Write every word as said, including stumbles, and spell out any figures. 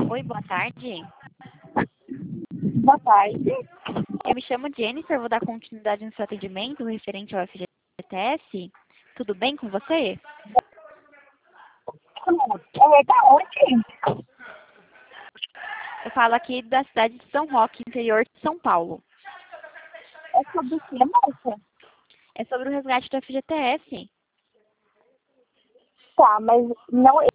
Oi, boa tarde. Boa tarde. Eu me chamo Jennifer, vou dar continuidade no seu atendimento referente ao F G T S. Tudo bem com você? É, da onde? Eu falo aqui da cidade de São Roque, interior de São Paulo. É sobre o que, moça? É sobre o resgate do F G T S. Tá, mas não,